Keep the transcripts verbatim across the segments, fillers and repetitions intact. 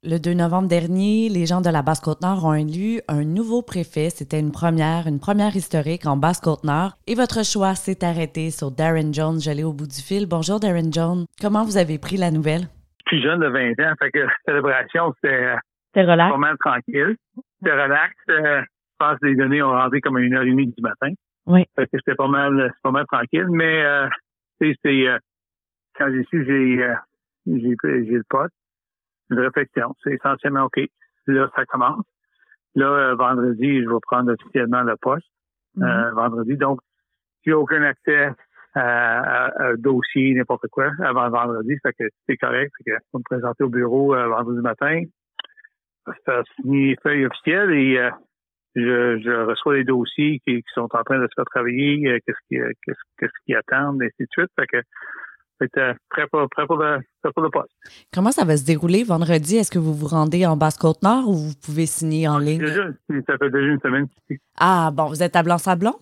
Le deux novembre dernier, les gens de la Basse-Côte-Nord ont élu un nouveau préfet. C'était une première, une première historique en Basse-Côte-Nord. Et votre choix s'est arrêté sur Darren Jones. J'allais au bout du fil. Bonjour, Darren Jones. Comment vous avez pris la nouvelle? Plus jeune de vingt ans, fait que la célébration, c'était C'était relax. pas mal tranquille. C'était relax. Euh, je pense que les données ont rentré comme à une heure et demie du matin. Oui. Fait que c'était pas mal, pas mal tranquille. Mais euh, c'est, c'est euh, quand j'ai su, j'ai, euh, j'ai, j'ai le poste. Une réflexion. C'est essentiellement OK. Là, ça commence. Là, euh, vendredi, je vais prendre officiellement le poste. Mm-hmm. Euh, vendredi. Donc, j'ai aucun accès à, à, à dossier, n'importe quoi, avant vendredi. Fait que c'est correct. Fait que je vais me présenter au bureau euh, vendredi matin. Ça signer les feuilles officielles et euh, je, je reçois les dossiers qui, qui sont en train de se faire travailler, euh, qu'est-ce qui, euh, qu'est-ce, qu'est-ce qui attendent, et ainsi de suite. Fait que C'était prêt pour, prêt, pour le, prêt pour le poste. Comment ça va se dérouler vendredi? Est-ce que vous vous rendez en Basse-Côte-Nord ou vous pouvez signer en ligne? Déjà, ça fait déjà une semaine. Ah, bon, vous êtes à Blanc-Sablon?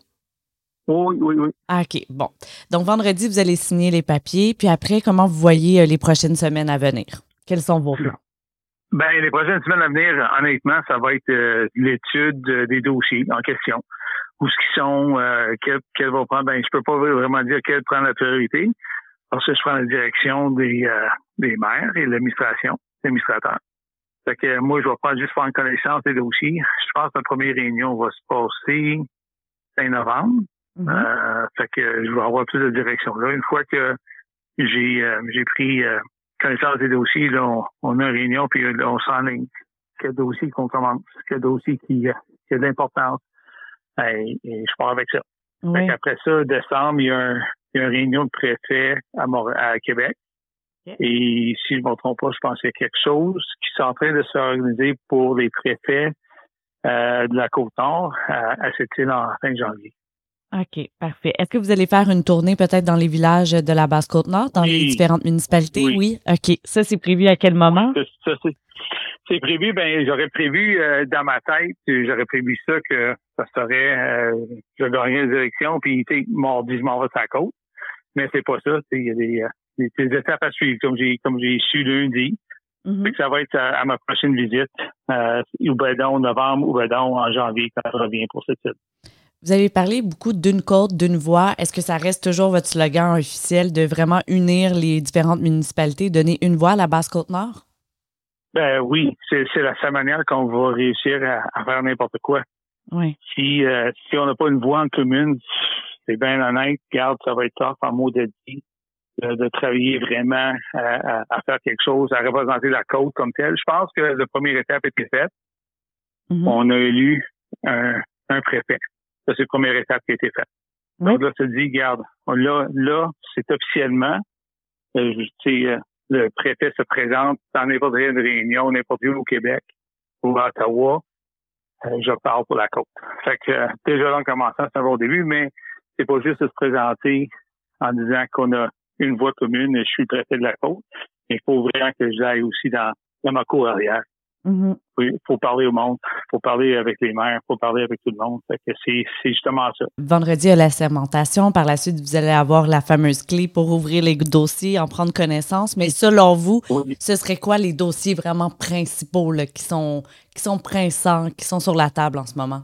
Oui, oui, oui. Ah, OK, bon. Donc, vendredi, vous allez signer les papiers. Puis après, comment vous voyez les prochaines semaines à venir? Quels sont vos plans? Ben, les prochaines semaines à venir, honnêtement, ça va être euh, l'étude des dossiers en question. Où ce qu'ils sont, euh, quel, quel va prendre. Ben, je peux pas vraiment dire quel prend la priorité. Parce que je prends la direction des, euh, des maires et de l'administration, des administrateurs. Fait que moi, je vais pas juste prendre connaissance des dossiers. Je pense que la première réunion va se passer fin novembre. Mm-hmm. Euh, fait que je vais avoir plus de direction là. Une fois que j'ai euh, j'ai pris euh, connaissance des dossiers, là, on, on a une réunion, puis là, on s'enligne. Quel dossier qu'on commence, quel dossier qui, qui a de l'importance. Et, et je pars avec ça. Oui. Fait qu'après ça, décembre, il y a un Il y a une réunion de préfet à, Mor- à Québec. Okay. Et si je ne me trompe pas, je pense qu'il y a quelque chose qui est en train de s'organiser pour les préfets euh, de la Côte-Nord à, à cette île en fin janvier. OK, parfait. Est-ce que vous allez faire une tournée peut-être dans les villages de la Basse-Côte-Nord, dans oui. les différentes municipalités? Oui. oui. OK. Ça, c'est prévu à quel moment? Ça, ça, c'est, c'est prévu, ben j'aurais prévu euh, dans ma tête, j'aurais prévu ça que ça serait, euh, je gagnerais une direction, puis mardi, je m'en vais sur la côte. Mais c'est pas ça. Il y a des, des, des étapes à suivre, comme j'ai comme j'ai su lundi. Mm-hmm. Fait que ça va être à, à ma prochaine visite, euh, ou ben donc novembre, ou ben donc en janvier, quand je reviens pour cette île. Vous avez parlé beaucoup d'une côte, d'une voix. Est-ce que ça reste toujours votre slogan officiel de vraiment unir les différentes municipalités, donner une voix à la Basse-Côte-Nord? Ben oui, c'est, c'est la seule manière qu'on va réussir à, à faire n'importe quoi. Oui. Si, euh, si on n'a pas une voix en commune, c'est bien honnête, regarde, ça va être tough en mot de dit, de, de travailler vraiment à, à, à faire quelque chose, à représenter la côte comme telle. Je pense que la première étape était faite. Mm-hmm. On a élu un, un préfet. Ça, c'est la première étape qui a été faite. Oui. Donc là, ça dit, regarde, là, là, c'est officiellement, euh, tu sais, le préfet se présente dans n'importe quelle réunion, n'importe où au Québec ou à Ottawa. Euh, je parle pour la côte. Fait que euh, déjà là, en commençant, c'est un bon début, mais c'est pas juste de se présenter en disant qu'on a une voix commune, je suis le préfet de la côte, mais il faut vraiment que j'aille aussi dans, dans ma cour arrière. Mm-hmm. Il faut parler au monde, il faut parler avec les maires, il faut parler avec tout le monde. Fait que c'est, c'est justement ça. Vendredi, il y a la sermentation. Par la suite, vous allez avoir la fameuse clé pour ouvrir les dossiers, en prendre connaissance. Mais selon vous, oui. ce serait quoi les dossiers vraiment principaux là, qui sont qui sont pressants, qui sont sur la table en ce moment?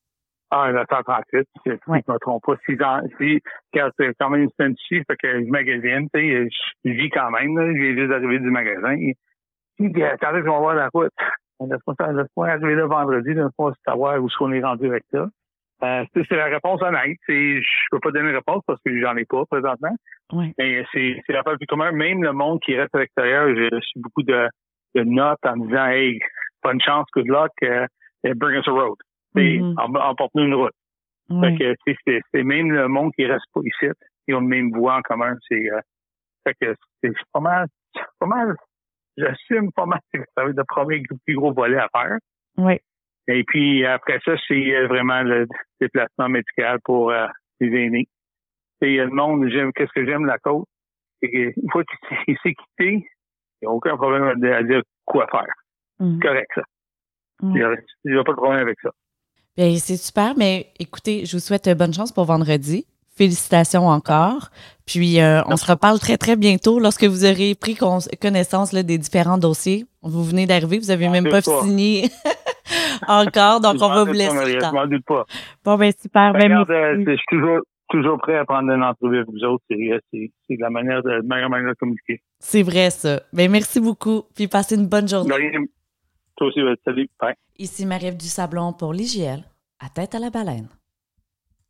Ah, la cent trente-huit, si oui. je ne me trompe pas. Si, dans, si quand c'est quand même une semaine ici, fait que je magasine, tu sais, je vis quand même, là, j'ai juste arrivé du magasin. Et, puis, quand est-ce qu'on va voir la route? Laisse-moi, laisse-moi arriver là vendredi, laisse-moi savoir où est-ce qu'on est rendu avec ça. Euh, c'est la réponse honnête. C'est, je peux pas donner une réponse parce que j'en ai pas présentement. Oui. Mais c'est, c'est la part plus commune. Même le monde qui reste à l'extérieur, j'ai reçu beaucoup de, de notes en disant, hey, bonne chance, good luck, uh, bring us a road. Mm-hmm. Emporte-nous une route. Oui. Fait que c'est, c'est, c'est même le monde qui reste pas ici. Ils ont le même voix en commun. C'est, euh, fait que c'est pas mal, c'est pas mal. J'assume pas mal que ça va être le premier plus gros volet à faire. Oui. Et puis, après ça, c'est vraiment le déplacement médical pour euh, les aînés. Et le monde, j'aime, qu'est-ce que j'aime de la côte? C'est qu'une fois qu'il s'est quitté, il n'y a aucun problème à dire quoi faire. Mm. C'est correct, ça. Mm. Il n'y a pas de problème avec ça. Bien, c'est super, mais écoutez, je vous souhaite bonne chance pour vendredi. Félicitations encore. Puis, euh, on se reparle très, très bientôt lorsque vous aurez pris con- connaissance là, des différents dossiers. Vous venez d'arriver, vous avez même pas, pas signé encore, donc on va vous laisser le temps. Je m'en doute pas. Bon, ben super. Ben, regarde, euh, je suis toujours, toujours prêt à prendre une entrevue avec vous autres. C'est, c'est, c'est la manière de, la meilleure manière de communiquer. C'est vrai, ça. Ben, merci beaucoup. Puis, passez une bonne journée. Rien. Toi aussi, salut. Bye. Ici Marie-Ève Dusablon pour l'I G L, à Tête à la baleine.